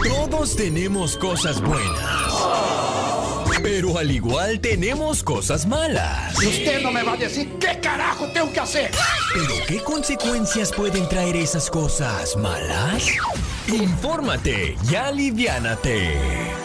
Todos tenemos cosas buenas, pero al igual tenemos cosas malas. Y usted no me va a decir qué carajo tengo que hacer. ¿Pero qué consecuencias pueden traer esas cosas malas? Infórmate y aliviánate.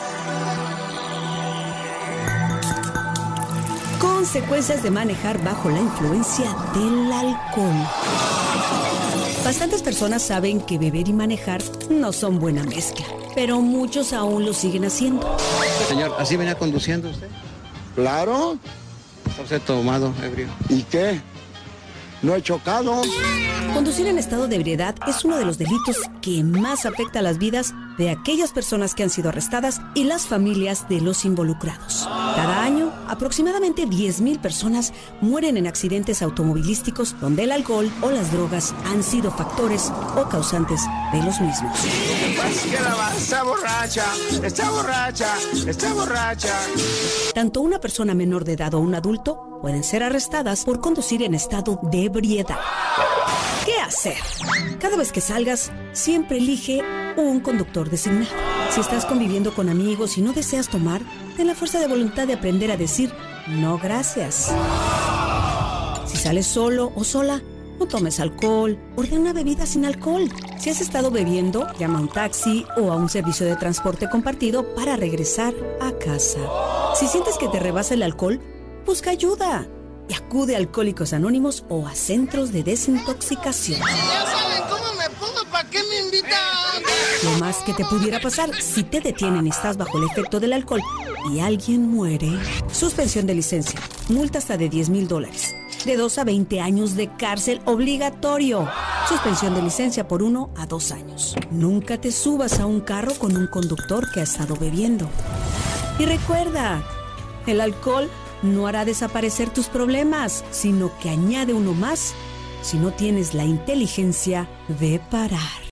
Consecuencias de manejar bajo la influencia del alcohol. Bastantes personas saben que beber y manejar no son buena mezcla, pero muchos aún lo siguen haciendo. Señor, ¿así venía conduciendo usted? Claro. Está usted tomado, ebrio. ¿Y qué? No he chocado. Conducir en estado de ebriedad es uno de los delitos que más afecta a las vidas de aquellas personas que han sido arrestadas y las familias de los involucrados. Cada año, aproximadamente 10,000 personas mueren en accidentes automovilísticos donde el alcohol o las drogas han sido factores o causantes de los mismos. Está borracha, está borracha, está borracha. Tanto una persona menor de edad o un adulto pueden ser arrestadas por conducir en estado de ebriedad. ¿Qué hacer? Cada vez que salgas, siempre elige un conductor designado. Si estás conviviendo con amigos y no deseas tomar, ten la fuerza de voluntad de aprender a decir no gracias. Si sales solo o sola, no tomes alcohol, ordena una bebida sin alcohol. Si has estado bebiendo, llama a un taxi o a un servicio de transporte compartido para regresar a casa. Si sientes que te rebasa el alcohol, busca ayuda y acude a Alcohólicos Anónimos o a centros de desintoxicación. Ya saben cómo me pongo, ¿para qué me invitan? Lo más que te pudiera pasar si te detienen y estás bajo el efecto del alcohol y alguien muere: suspensión de licencia, multa hasta de $10,000, de 2 a 20 años de cárcel obligatorio, suspensión de licencia por 1 a 2 años. Nunca te subas a un carro con un conductor que ha estado bebiendo. Y recuerda, el alcohol no hará desaparecer tus problemas, sino que añade uno más si no tienes la inteligencia de parar.